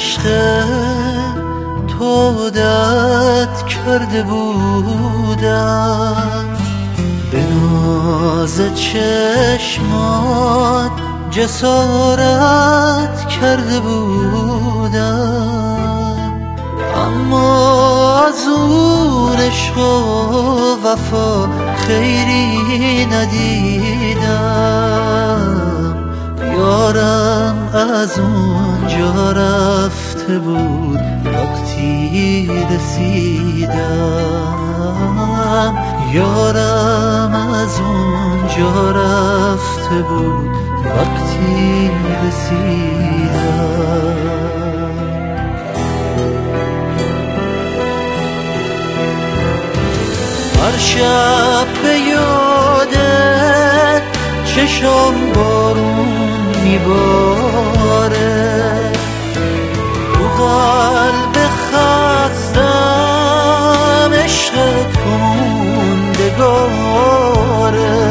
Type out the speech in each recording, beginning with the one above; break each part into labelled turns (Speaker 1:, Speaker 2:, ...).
Speaker 1: عشق تو عادت کرده بودم، به ناز چشمات جسارت کرده بودم، اما از اون عشق و وفا خیری ندیدم. یارم از اونجا رفته بود وقتی رسیدم، یارم از اونجا رفته بود وقتی رسیدم. هر شب به یادت چشم بارون میباره، تو قلب خستم عشقت موندگاره.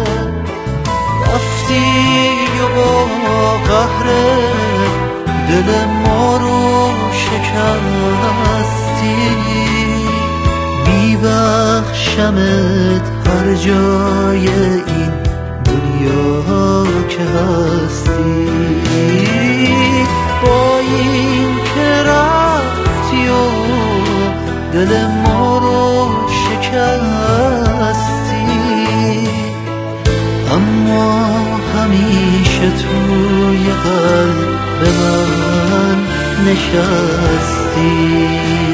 Speaker 1: رفتی و با قهر دل ما رو شکستی، میبخشمت هر جای این دنیا که هستی. با این که رفتی و دل ما رو شکستی، اما همیشه توی قلب من نشستی.